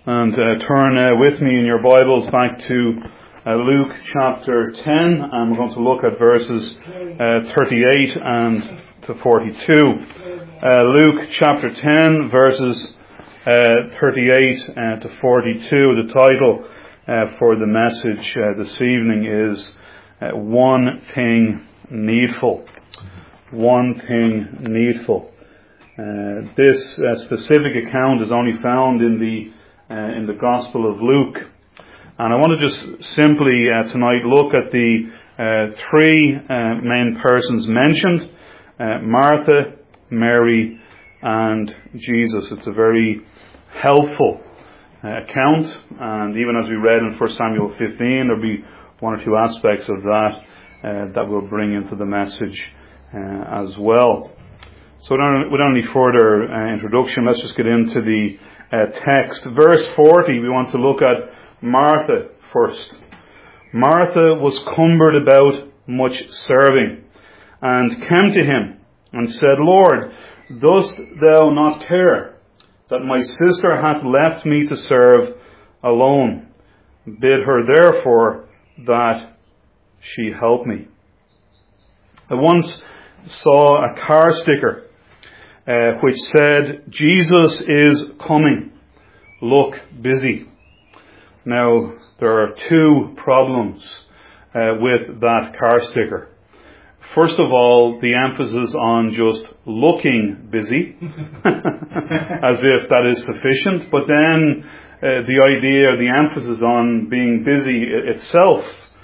And turn with me in your Bibles back to Luke chapter 10, and we're going to look at verses 38 and to 42. Luke chapter 10, verses 38 to 42. The title for the message this evening is One Thing Needful. One Thing Needful. This specific account is only found in the Gospel of Luke, and I want to just simply tonight look at the three main persons mentioned: Martha, Mary, and Jesus. It's a very helpful account, and even as we read in 1 Samuel 15, there'll be one or two aspects of that that we'll bring into the message as well. So without any further introduction, let's just get into the text. Verse 40, we want to look at Martha first. Martha was cumbered about much serving, and came to him, and said, Lord, dost thou not care that my sister hath left me to serve alone? Bid her therefore that she help me. I once saw a car sticker which said, Jesus is coming, look busy. Now, there are two problems with that car sticker. First of all, the emphasis on just looking busy, as if that is sufficient. But then the idea, the emphasis on being busy itself.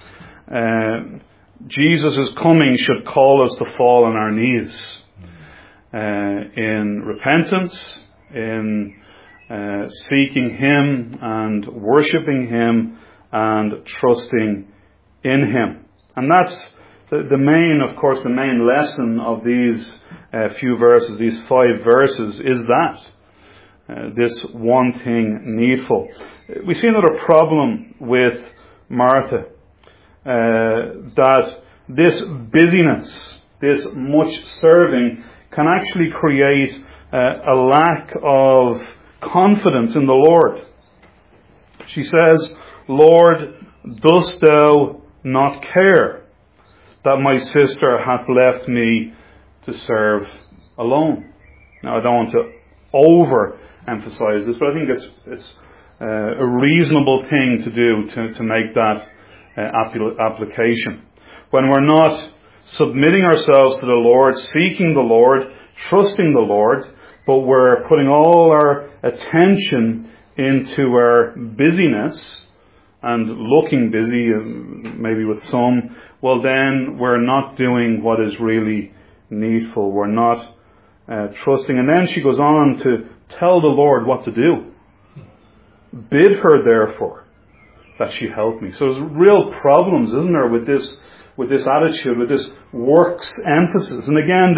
Jesus is coming should call us to fall on our knees in repentance, in seeking Him and worshipping Him and trusting in Him. And that's the main, of course, the main lesson of these few verses, these 5 verses, is that this one thing needful. We see another problem with Martha, that this busyness, this much serving, can actually create a lack of confidence in the Lord. She says, Lord, dost thou not care that my sister hath left me to serve alone? Now, I don't want to overemphasize this, but I think it's a reasonable thing to do to make that application. When we're not submitting ourselves to the Lord, seeking the Lord, trusting the Lord, but we're putting all our attention into our busyness and looking busy, maybe with some, well then we're not doing what is really needful. We're not trusting. And then she goes on to tell the Lord what to do. Bid her therefore that she help me. So there's real problems, isn't there, with this attitude, with this works emphasis. And again,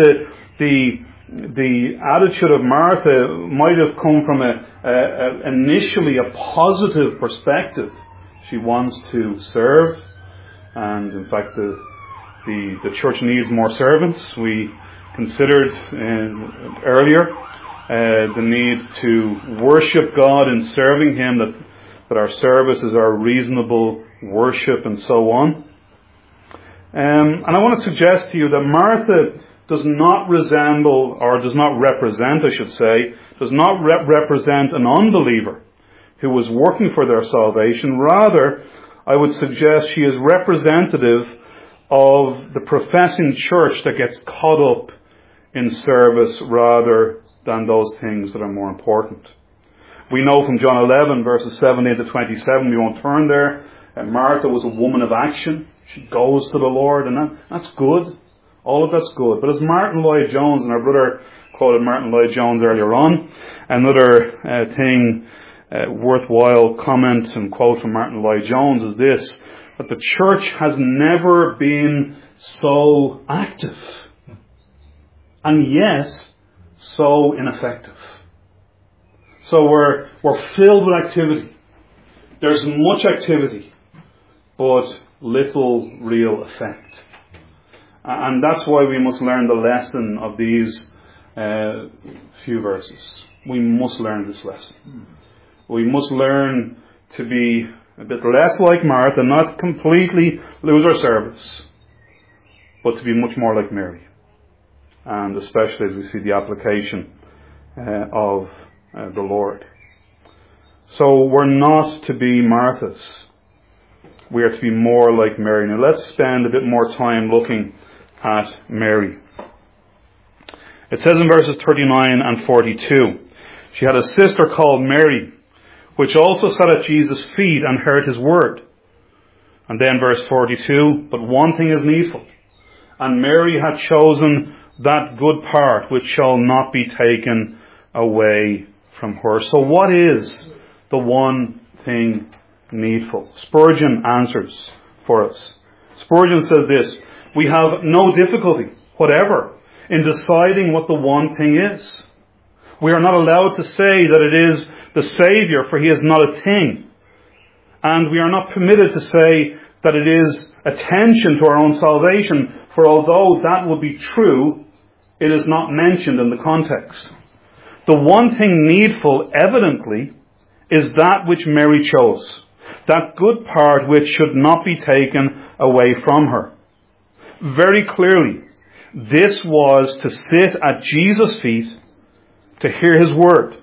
the attitude of Martha might have come from initially a positive perspective. She wants to serve, and in fact the church needs more servants. We considered earlier the need to worship God in serving Him, that our services are reasonable worship and so on. And I want to suggest to you that Martha does not resemble, or does not represent, I should say, does not represent an unbeliever who was working for their salvation. Rather, I would suggest she is representative of the professing church that gets caught up in service rather than those things that are more important. We know from John 11, verses 17 to 27, we won't turn there, Martha was a woman of action. She goes to the Lord, and that's good. All of that's good. But as Martin Lloyd-Jones, and our brother quoted Martin Lloyd-Jones earlier on, another thing, worthwhile comment and quote from Martin Lloyd-Jones is this, that the church has never been so active, and yet so ineffective. So we're filled with activity. There's much activity, but little real effect. And that's why we must learn the lesson of these few verses. We must learn this lesson. We must learn to be a bit less like Martha, not completely lose our service, but to be much more like Mary. And especially as we see the application of the Lord. So we're not to be Marthas. We are to be more like Mary. Now let's spend a bit more time looking at Mary. It says in verses 39 and 42, she had a sister called Mary, which also sat at Jesus' feet and heard his word. And then verse 42, but one thing is needful, and Mary had chosen that good part which shall not be taken away from her. So what is the one thing needful? Spurgeon answers for us. Spurgeon says this: we have no difficulty whatever in deciding what the one thing is. We are not allowed to say that it is the Saviour, for he is not a thing. And we are not permitted to say that it is attention to our own salvation, for although that would be true, it is not mentioned in the context. The one thing needful, evidently, is that which Mary chose, that good part which should not be taken away from her. Very clearly, this was to sit at Jesus' feet, to hear his word.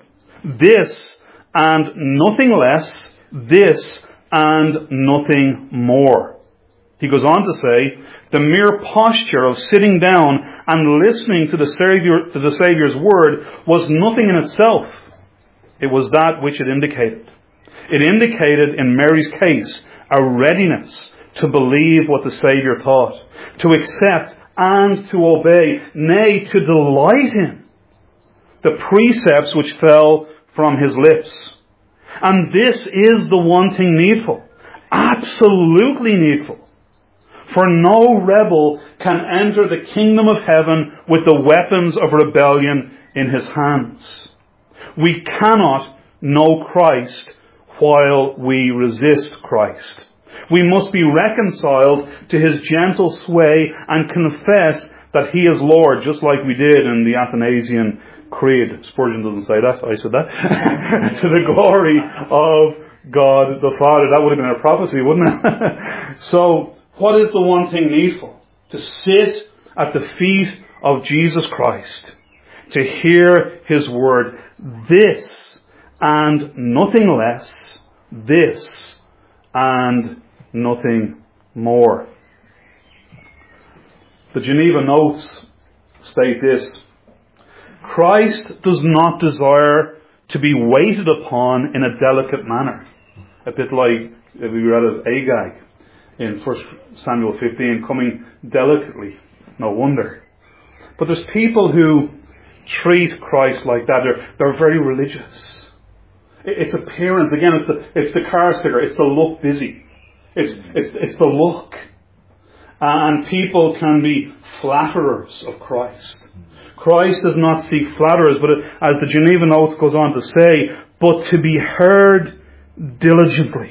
This and nothing less, this and nothing more. He goes on to say, the mere posture of sitting down and listening to the Saviour's word was nothing in itself. It was that which it indicated. It indicated, in Mary's case, a readiness to believe what the Saviour taught, to accept and to obey, nay, to delight in the precepts which fell from his lips. And this is the one thing needful, absolutely needful. For no rebel can enter the kingdom of heaven with the weapons of rebellion in his hands. We cannot know Christ while we resist Christ. We must be reconciled to his gentle sway and confess that he is Lord, just like we did in the Athanasian Creed. Spurgeon doesn't say that, I said that. To the glory of God the Father. That would have been a prophecy, wouldn't it? So, what is the one thing needful? To sit at the feet of Jesus Christ, to hear his word. This and nothing less, this and nothing more. The Geneva Notes state this: Christ does not desire to be waited upon in a delicate manner. A bit like we read of Agag in 1 Samuel 15, coming delicately. No wonder. But there's people who treat Christ like that. They're very religious. It's appearance. Again, it's the car sticker. It's the look busy. It's the look. And people can be flatterers of Christ. Christ does not seek flatterers, but as the Geneva Notes goes on to say, but to be heard diligently.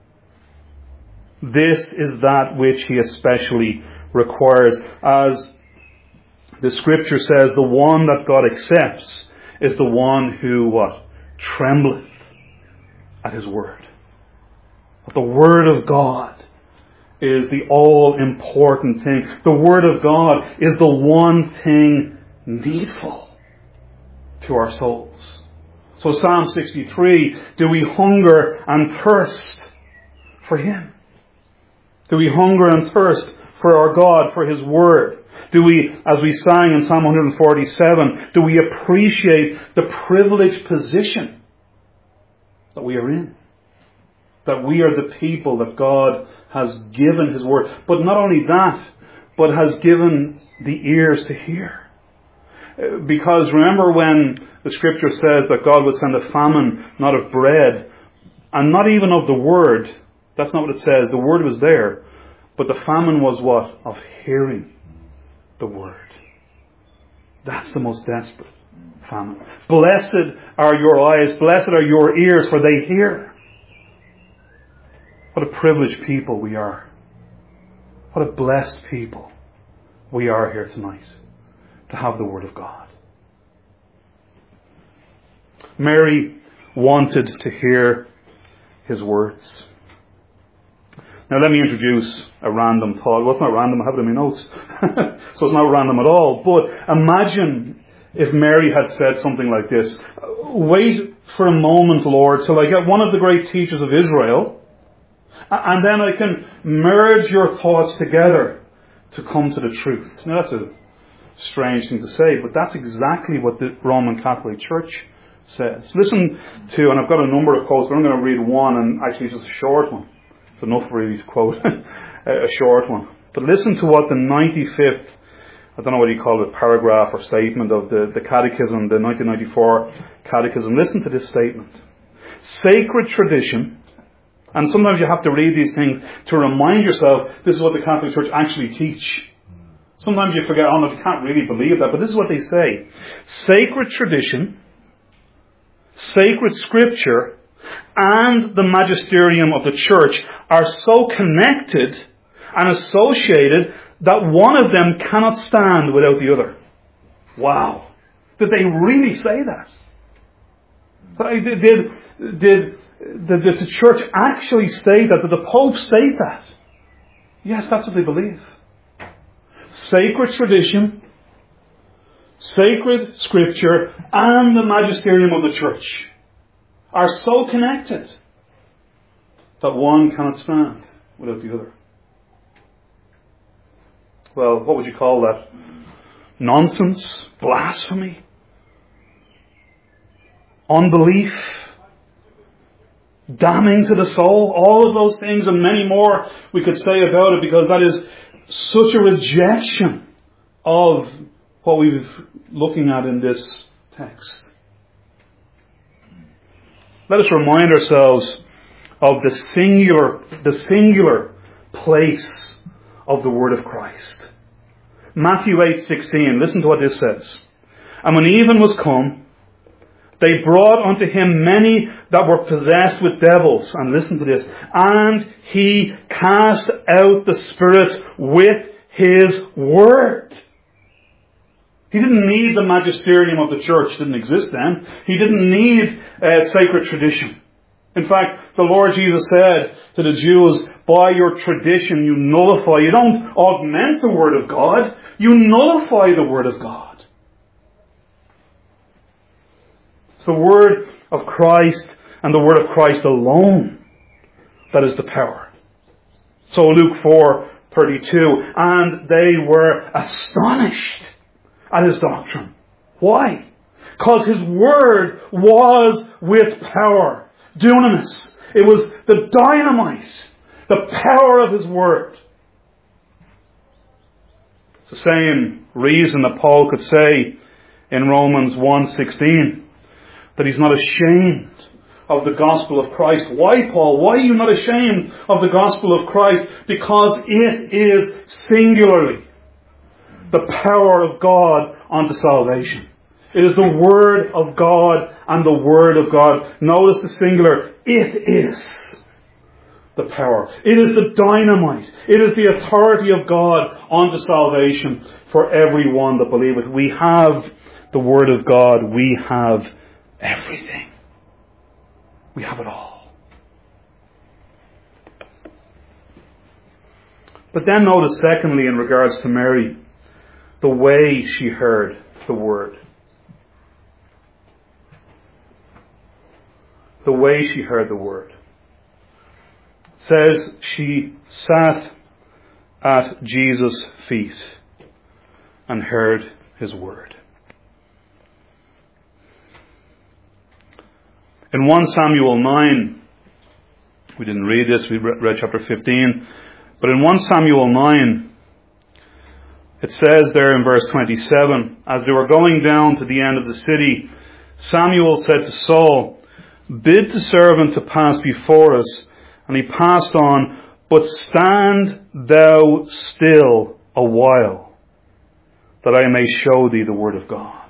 This is that which he especially requires. As the scripture says, the one that God accepts is the one who, what? Trembleth at his word. But the word of God is the all-important thing. The word of God is the one thing needful to our souls. So Psalm 63, do we hunger and thirst for him? Do we hunger and thirst for our God, for his word? Do we, as we sang in Psalm 147, do we appreciate the privileged position that we are in? That we are the people that God has given his word. But not only that, but has given the ears to hear. Because remember when the scripture says that God would send a famine, not of bread, and not even of the word. That's not what it says. The word was there. But the famine was what? Of hearing the word. That's the most desperate famine. Blessed are your eyes, blessed are your ears, for they hear. What a privileged people we are. What a blessed people we are here tonight to have the Word of God. Mary wanted to hear his words. Now let me introduce a random thought. Well, it's not random, I have it in my notes. So it's not random at all. But imagine if Mary had said something like this: wait for a moment, Lord, till I get one of the great teachers of Israel, and then I can merge your thoughts together to come to the truth. Now that's a strange thing to say, but that's exactly what the Roman Catholic Church says. Listen to, and I've got a number of quotes, but I'm going to read one, and actually it's just a short one. It's enough really to quote a short one. But listen to what the 95th, I don't know what you call it, paragraph or statement of the Catechism, the 1994 Catechism. Listen to this statement. Sacred tradition, and sometimes you have to read these things to remind yourself this is what the Catholic Church actually teach. Sometimes you forget, oh no, you can't really believe that, but this is what they say. Sacred tradition, sacred scripture, and the magisterium of the church are so connected and associated that one of them cannot stand without the other. Wow. Did they really say that? Did the church actually state that? Did the Pope state that? Yes, that's what they believe. Sacred tradition, sacred scripture, and the magisterium of the church are so connected that one cannot stand without the other. Well, what would you call that? Nonsense? Blasphemy? Unbelief? Damning to the soul? All of those things and many more we could say about it, because that is such a rejection of what we're looking at in this text. Let us remind ourselves of the singular place of the word of Christ. Matthew 8:16, listen to what this says. And when even was come, they brought unto him many that were possessed with devils. And listen to this. And he cast out the spirits with his word. He didn't need the magisterium of the church. It didn't exist then. He didn't need sacred tradition. In fact, the Lord Jesus said to the Jews, by your tradition you nullify. You don't augment the word of God. You nullify the word of God. It's the word of Christ and the word of Christ alone that is the power. So Luke 4:32, and they were astonished at his doctrine. Why? Because his word was with power. Dunamis. It was the dynamite, the power of his word. It's the same reason that Paul could say in Romans 1:16 that he's not ashamed of the gospel of Christ. Why, Paul? Why are you not ashamed of the gospel of Christ? Because it is singularly the power of God unto salvation. It is the Word of God and the Word of God. Notice the singular. It is the power. It is the dynamite. It is the authority of God unto salvation for everyone that believeth. We have the Word of God. We have everything. We have it all. But then notice secondly, in regards to Mary, the way she heard the word. The way she heard the word. It says she sat at Jesus' feet and heard his word. In 1 Samuel 9, we didn't read this, we read chapter 15, but in 1 Samuel 9, it says there in verse 27, as they were going down to the end of the city, Samuel said to Saul, bid the servant to pass before us. And he passed on, but stand thou still a while, that I may show thee the word of God.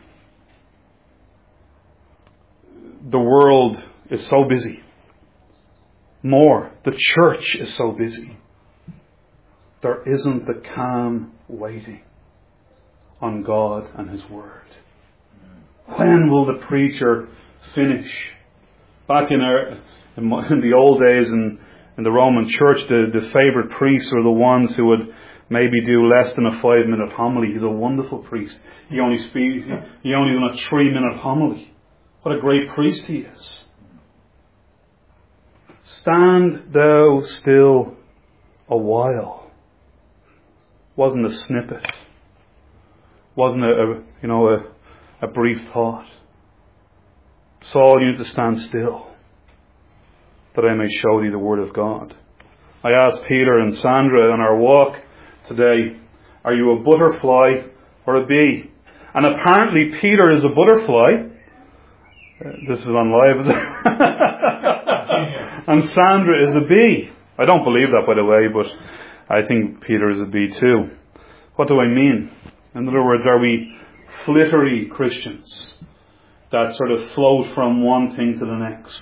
The world is so busy. More, the church is so busy. There isn't the calm waiting on God and his word. When will the preacher finish Back in the old days in the Roman Church, the favourite priests were the ones who would maybe do less than a 5-minute homily. He's a wonderful priest. He only done a 3-minute homily. What a great priest he is. Stand thou still a while. Wasn't a snippet. Wasn't a brief thought. Saul, you need to stand still, that I may show thee the word of God. I asked Peter and Sandra on our walk today, are you a butterfly or a bee? And apparently Peter is a butterfly. This is on live, is it? And Sandra is a bee. I don't believe that, by the way, but I think Peter is a bee too. What do I mean? In other words, are we flittery Christians that sort of float from one thing to the next?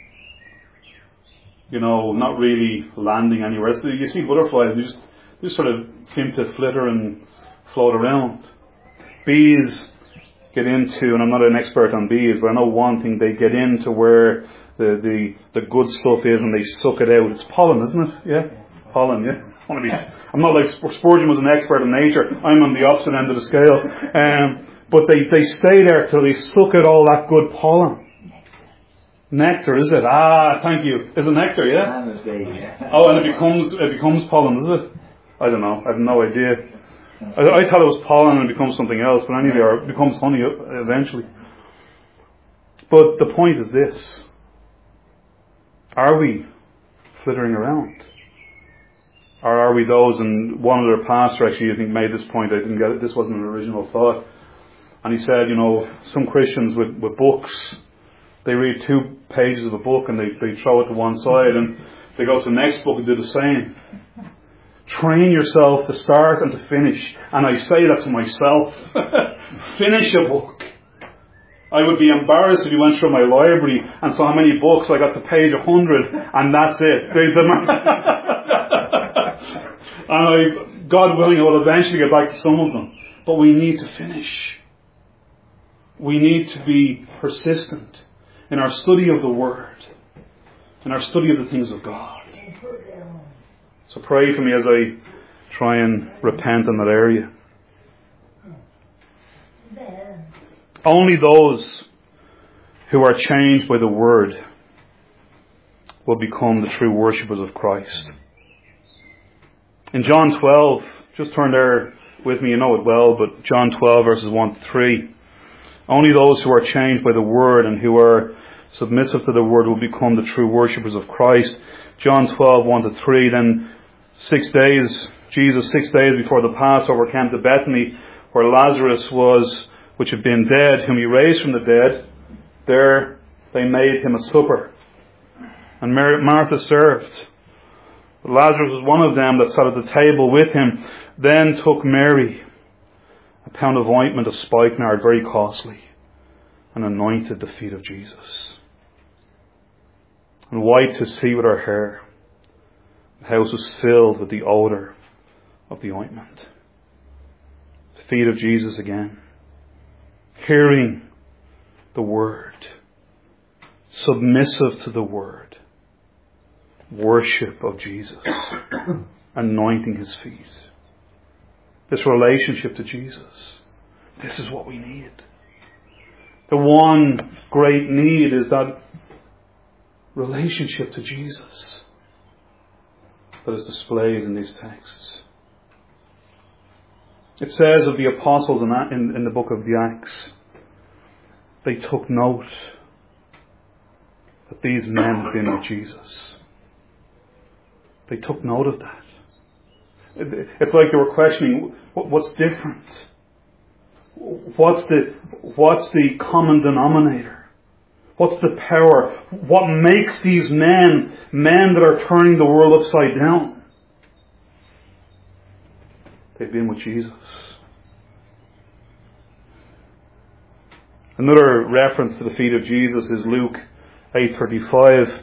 Not really landing anywhere. So you see butterflies, they just sort of seem to flitter and float around. Bees get into, and I'm not an expert on bees, but I know one thing, they get into where the good stuff is and they suck it out. It's pollen, isn't it? Yeah? Pollen, yeah. I'm not like Spurgeon was an expert in nature. I'm on the opposite end of the scale. But they stay there till they suck out all that good pollen. Nectar, is it? Thank you. Is it nectar, yeah? Oh, and it becomes pollen, is it? I don't know. I have no idea. I thought it was pollen and it becomes something else, but anyway, it becomes honey eventually. But the point is this. Are we flittering around? Or are we those, and one other pastor actually I think made this point, I didn't get it, this wasn't an original thought. And he said, some Christians with books, they read 2 pages of a book and they throw it to one side and they go to the next book and do the same. Train yourself to start and to finish. And I say that to myself. Finish a book. I would be embarrassed if you went through my library and saw how many books I got to page 100 and that's it. And God willing, I will eventually get back to some of them. But we need to finish. We need to be persistent in our study of the Word, in our study of the things of God. So pray for me as I try and repent in that area. Only those who are changed by the Word will become the true worshippers of Christ. In John 12, just turn there with me, you know it well, but John 12 verses 1 to 3. Only those who are changed by the Word and who are submissive to the Word will become the true worshippers of Christ. John 12, 1 to 3. Then 6 days, Jesus 6 days before the Passover came to Bethany, where Lazarus was, which had been dead, whom he raised from the dead. There they made him a supper. And Martha served. But Lazarus was one of them that sat at the table with him. Then took Mary a pound of ointment of spikenard, very costly, and anointed the feet of Jesus, and wiped his feet with her hair. The house was filled with the odour of the ointment. The feet of Jesus again. Hearing the Word. Submissive to the Word. Worship of Jesus. Anointing his feet. This relationship to Jesus. This is what we need. The one great need is that relationship to Jesus that is displayed in these texts. It says of the apostles in the book of the Acts, they took note that these men had been with Jesus. They took note of that. It's like they were questioning, what's different? What's the common denominator? What's the power? What makes these men that are turning the world upside down? They've been with Jesus. Another reference to the feet of Jesus is Luke 8:35.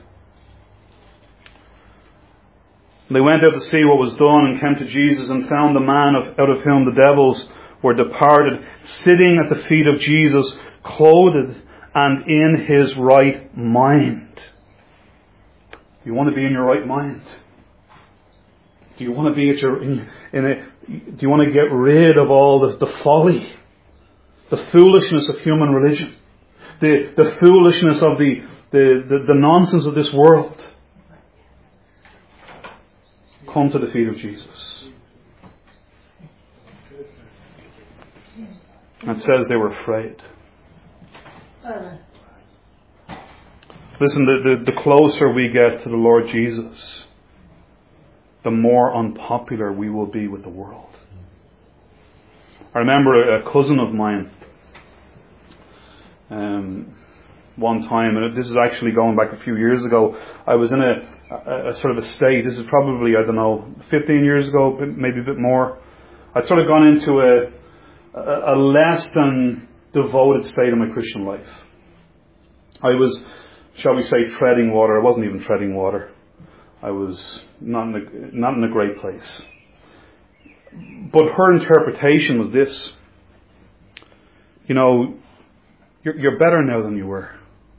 They went out to see what was done and came to Jesus and found the man out of whom the devils were departed, sitting at the feet of Jesus, clothed and in his right mind. You want to be in your right mind? Do you want to be at your do you want to get rid of all the folly, the foolishness of human religion, the foolishness of the nonsense of this world? Come to the feet of Jesus. And it says they were afraid. Listen, the closer we get to the Lord Jesus, the more unpopular we will be with the world. I remember a cousin of mine, one time, and this is actually going back a few years ago, I was in a sort of a state, this is probably, 15 years ago, maybe a bit more. I'd sort of gone into a less than devoted state of my Christian life. I was, shall we say, treading water. I wasn't even treading water. I was not in a great place. But her interpretation was this: you're better now than you were.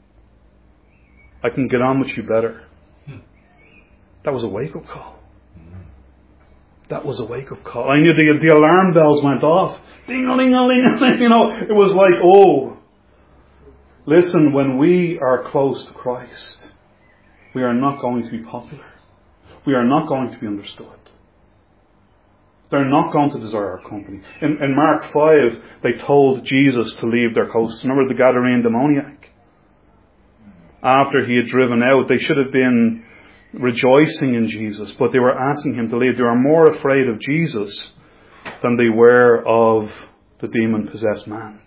I can get on with you better. That was a wake-up call. That was a wake-up call. I knew the alarm bells went off. Ding-a-ling-a-ling. It was like, oh, listen, when we are close to Christ, we are not going to be popular. We are not going to be understood. They're not going to desire our company. In Mark 5, they told Jesus to leave their coast. Remember the Gadarene demoniac? After he had driven out, they should have been rejoicing in Jesus, but they were asking him to leave. They were more afraid of Jesus than they were of the demon-possessed man.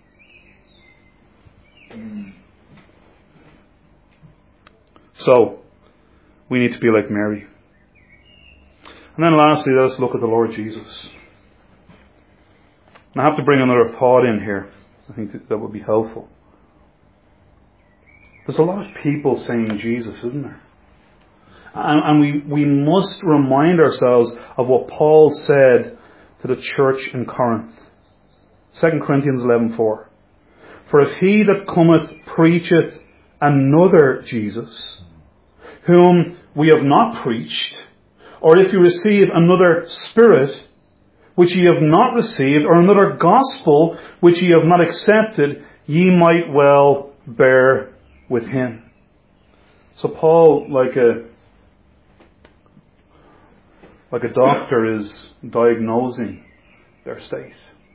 So, we need to be like Mary. And then lastly, let us look at the Lord Jesus. And I have to bring another thought in here. I think that would be helpful. There's a lot of people saying Jesus, isn't there? And we must remind ourselves of what Paul said to the church in Corinth. 2 Corinthians 11:4. For if he that cometh preacheth another Jesus, whom we have not preached, or if you receive another spirit, which ye have not received, or another gospel, which ye have not accepted, ye might well bear with him. So Paul, like a doctor, is diagnosing their state.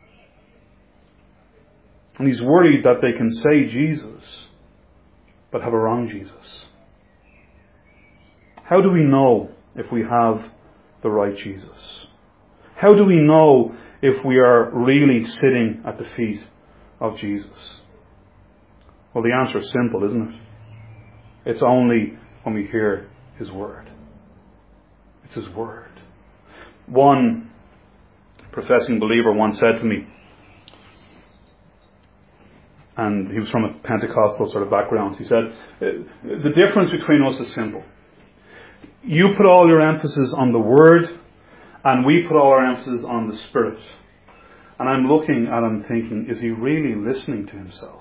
And he's worried that they can say Jesus, but have a wrong Jesus. How do we know if we have the right Jesus? How do we know if we are really sitting at the feet of Jesus? Well, the answer is simple, isn't it? It's only when we hear his word. It's his word. One professing believer once said to me, and he was from a Pentecostal sort of background, he said, the difference between us is simple. You put all your emphasis on the word, and we put all our emphasis on the spirit. And I'm looking at him thinking, is he really listening to himself?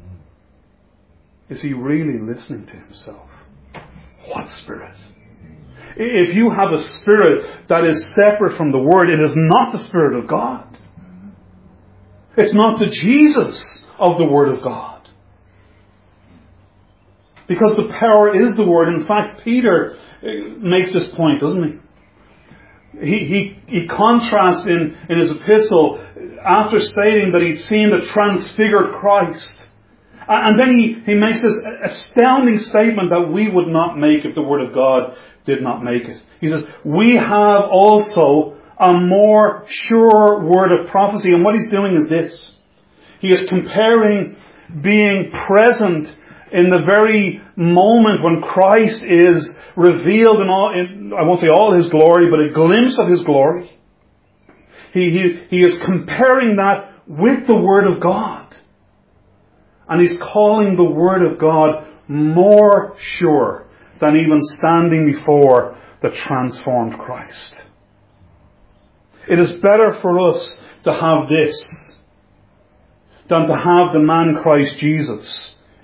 Is he really listening to himself? What spirit? If you have a spirit that is separate from the word, it is not the Spirit of God. It's not the Jesus of the Word of God. Because the power is the Word. In fact, Peter makes this point, doesn't he? He contrasts in his epistle, after stating that he'd seen the transfigured Christ. And then he makes this astounding statement that we would not make if the Word of God did not make it. He says, we have also a more sure word of prophecy. And what he's doing is this. He is comparing being present in the very moment when Christ is revealed in I won't say all his glory, but a glimpse of his glory. He is comparing that with the Word of God. And he's calling the Word of God more sure than even standing before the transformed Christ. It is better for us to have this than to have the man Christ Jesus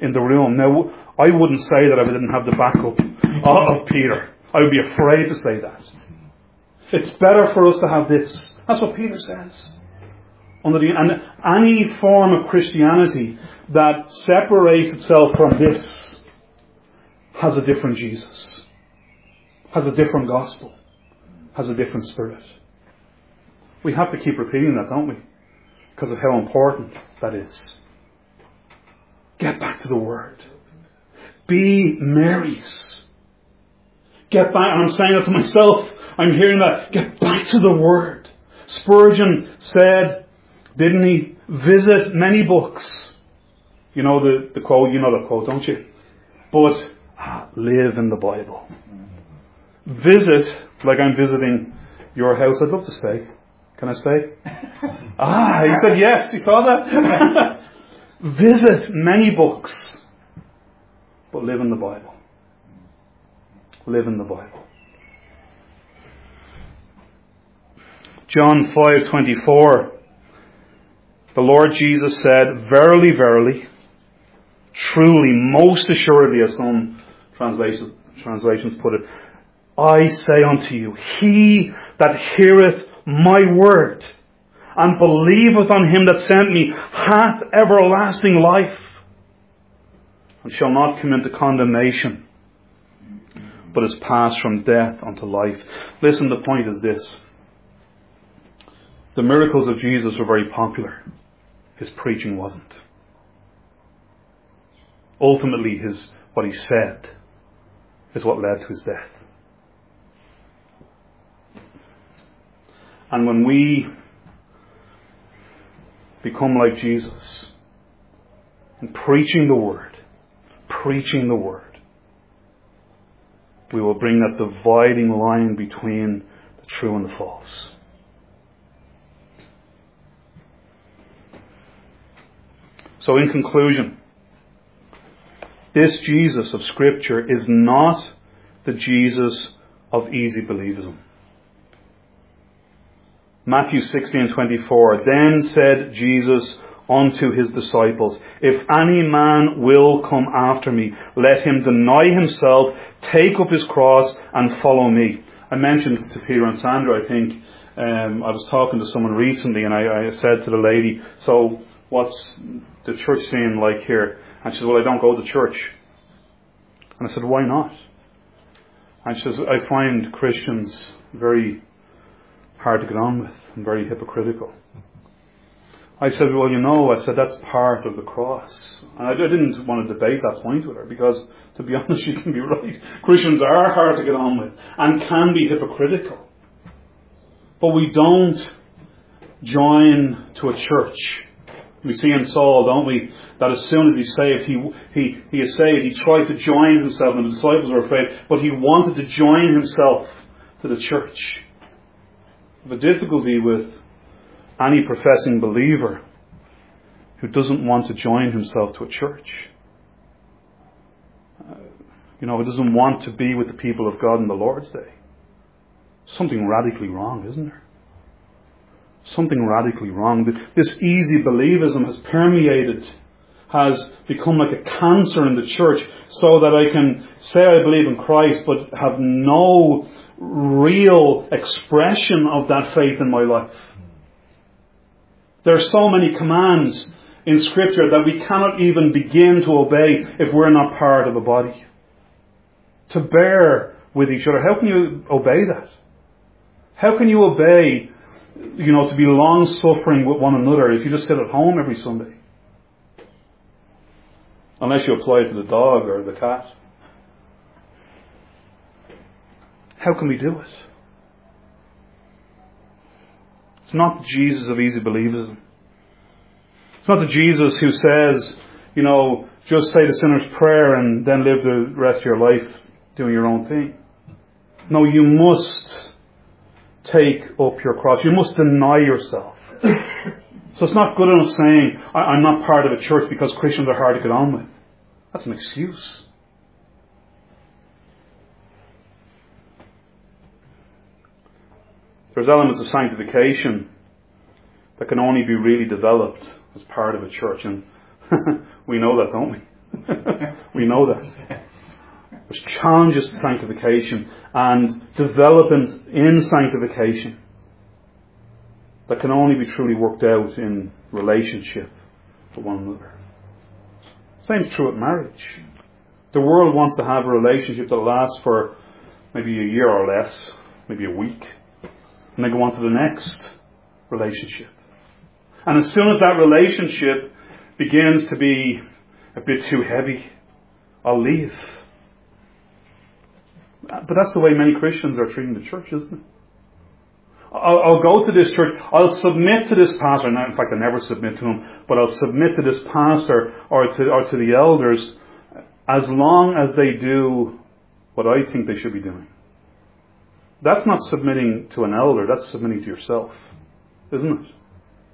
in the room. Now, I wouldn't say that if I didn't have the backup of Peter. I would be afraid to say that. It's better for us to have this. That's what Peter says. And any form of Christianity that separates itself from this has a different Jesus, has a different gospel, has a different spirit. We have to keep repeating that, don't we? Because of how important that is. Get back to the Word. Be Mary's. Get back. I'm saying it to myself. I'm hearing that. Get back to the Word. Spurgeon said, didn't he? Visit many books. You know the quote. You know the quote, don't you? But live in the Bible. Visit, like I'm visiting your house. I'd love to stay. Can I stay? He said yes. You saw that? Visit many books, but live in the Bible. Live in the Bible. John 5:24. The Lord Jesus said, "Verily, verily, truly, most assuredly," as some translations put it, "I say unto you, he that heareth my word and believeth on him that sent me hath everlasting life, and shall not come into condemnation, but is passed from death unto life." Listen, the point is this. The miracles of Jesus were very popular. His preaching wasn't. Ultimately, what he said is what led to his death. And when we become like Jesus in preaching the Word, we will bring that dividing line between the true and the false. So in conclusion, this Jesus of Scripture is not the Jesus of easy believism. Matthew 16:24. Then said Jesus unto his disciples, "If any man will come after me, let him deny himself, take up his cross, and follow me." I mentioned to Peter and Sandra, I think, I was talking to someone recently, and I said to the lady, "So what's the church scene like here?" And she said, "Well, I don't go to church." And I said, "Why not?" And she says, "I find Christians very hard to get on with and very hypocritical." I said, "Well, I said, that's part of the cross." And I didn't want to debate that point with her because, to be honest, she can be right. Christians are hard to get on with and can be hypocritical. But we don't join to a church. We see in Saul, don't we, that as soon as he's saved, he is saved. He tried to join himself, and the disciples were afraid, but he wanted to join himself to the church. The difficulty with any professing believer who doesn't want to join himself to a church, who doesn't want to be with the people of God on the Lord's Day. Something radically wrong, isn't there? Something radically wrong. This easy believism has permeated, has become like a cancer in the church, so that I can say I believe in Christ but have no real expression of that faith in my life. There are so many commands in Scripture that we cannot even begin to obey if we're not part of a body. To bear with each other. How can you obey that? How can you obey, to be long-suffering with one another if you just sit at home every Sunday? Unless you apply it to the dog or the cat. How can we do it? It's not the Jesus of easy believism. It's not the Jesus who says, just say the sinner's prayer and then live the rest of your life doing your own thing. No, you must take up your cross. You must deny yourself. So it's not good enough saying, I'm not part of a church because Christians are hard to get on with. That's an excuse. There's elements of sanctification that can only be really developed as part of a church. And we know that, don't we? We know that. There's challenges to sanctification and development in sanctification that can only be truly worked out in relationship with one another. Same is true with marriage. The world wants to have a relationship that lasts for maybe a year or less, maybe a week, and they go on to the next relationship. And as soon as that relationship begins to be a bit too heavy, I'll leave. But that's the way many Christians are treating the church, isn't it? I'll go to this church, I'll submit to this pastor, and in fact I never submit to him, but I'll submit to this pastor or to the elders as long as they do what I think they should be doing. That's not submitting to an elder, that's submitting to yourself, isn't it?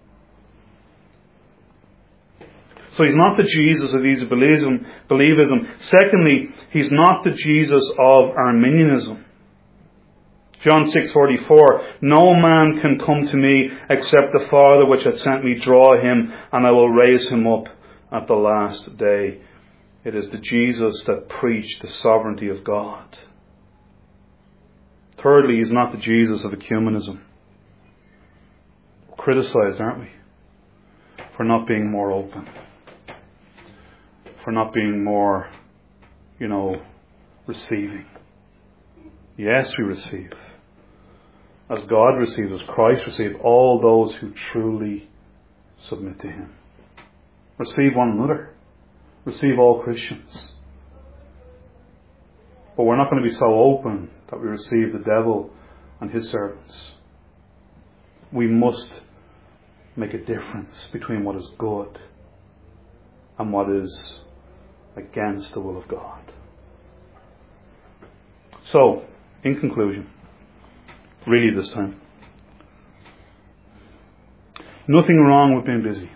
So he's not the Jesus of easy believism. Secondly, he's not the Jesus of Arminianism. John 6:44, no man can come to me except the Father which hath sent me draw him, and I will raise him up at the last day. It is the Jesus that preached the sovereignty of God. Thirdly, he's not the Jesus of ecumenism. We're criticized, aren't we? For not being more open. For not being more, receiving. Yes, we receive. As God receives, as Christ receives, all those who truly submit to Him. Receive one another. Receive all Christians. But we're not going to be so open that we receive the devil and his servants. We must make a difference between what is good and what is against the will of God. So, in conclusion, really this time, nothing wrong with being busy.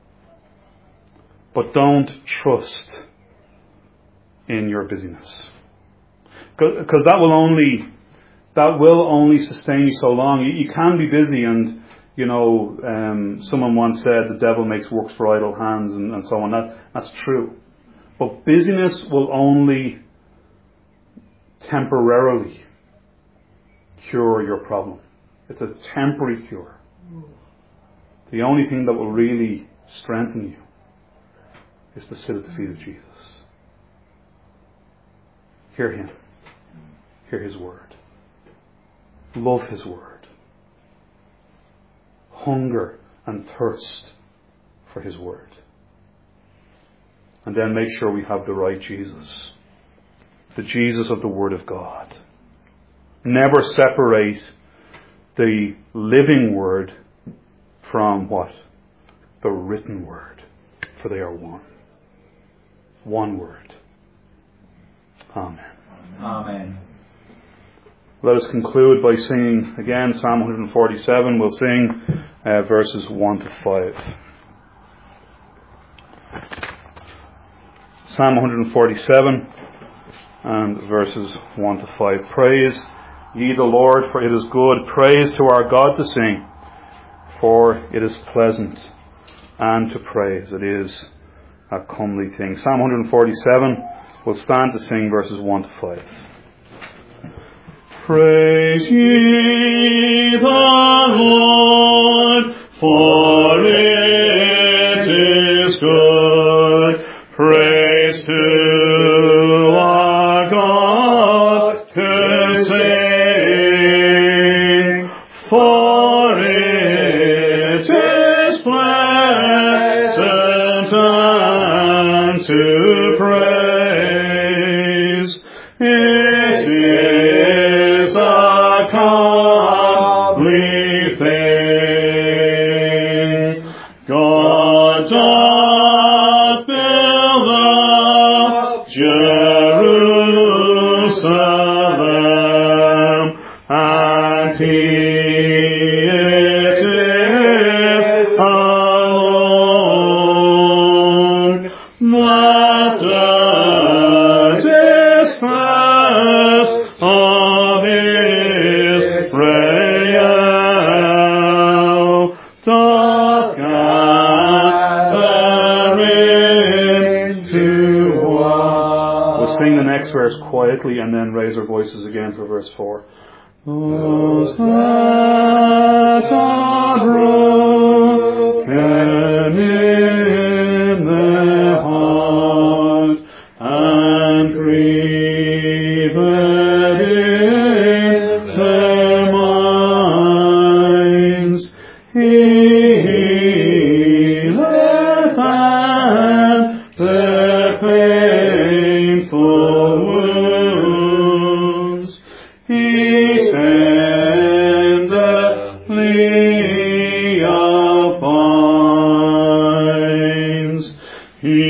But don't trust in your busyness. Because that will only sustain you so long. You can be busy and, someone once said the devil makes works for idle hands and so on. That's true. But busyness will only temporarily cure your problem. It's a temporary cure. The only thing that will really strengthen you is to sit at the feet of Jesus. Hear Him. Hear His word. Love His word. Hunger and thirst for His word. And then make sure we have the right Jesus. The Jesus of the Word of God. Never separate the living Word from what? The written Word. For they are one. One Word. Amen. Amen. Let us conclude by singing again Psalm 147. We'll sing verses 1 to 5. Psalm 147 and verses 1 to 5. Praise ye the Lord, for it is good. Praise to our God to sing, for it is pleasant, and to praise it is a comely thing. Psalm 147, we'll stand to sing verses 1 to 5. Praise ye the Lord, for it is good. Praise to our God to sing, for it is pleasant and to praise. It is a comely thing. God doth build up Jerusalem, and He it is alone that doth His next verse quietly and then raise our voices again for verse 4. Those that are broken in the heart and grieved in their minds, healeth and their painful wounds. He tenderly abinds. He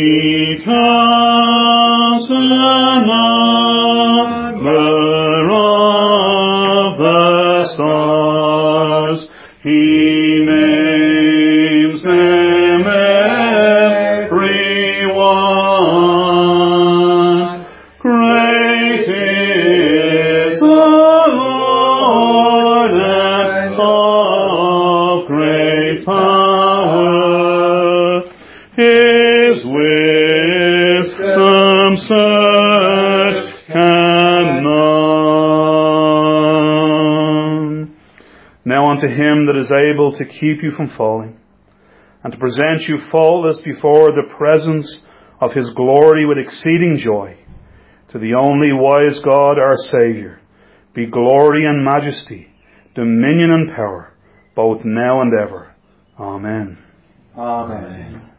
casts a number of the stars. He names them every one. Great is the Lord and of great power. His wisdom search can none. Now unto him that is able to keep you from falling, and to present you faultless before the presence of his glory with exceeding joy, to the only wise God our Saviour, be glory and majesty, dominion and power, both now and ever. Amen. Amen.